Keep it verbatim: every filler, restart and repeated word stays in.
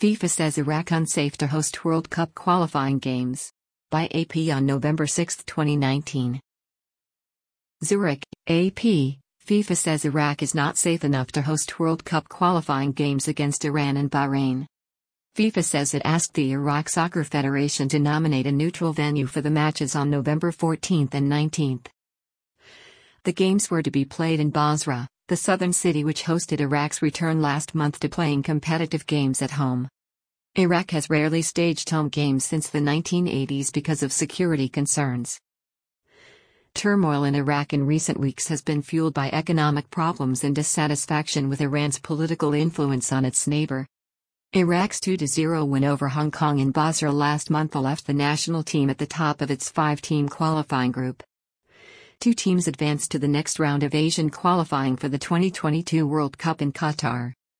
FIFA says Iraq unsafe to host World Cup qualifying games. By A P on November sixth, twenty nineteen. Zurich, A P. FIFA says Iraq is not safe enough to host World Cup qualifying games against Iran and Bahrain. FIFA says it asked the Iraq Soccer Federation to nominate a neutral venue for the matches on November fourteenth and nineteenth. The games were to be played in Basra, the southern city which hosted Iraq's return last month to playing competitive games at home. Iraq has rarely staged home games since the nineteen eighties because of security concerns. Turmoil in Iraq in recent weeks has been fueled by economic problems and dissatisfaction with Iran's political influence on its neighbor. Iraq's two to zero win over Hong Kong in Basra last month left the national team at the top of its five-team qualifying group. Two teams advanced to the next round of Asian qualifying for the twenty twenty-two World Cup in Qatar.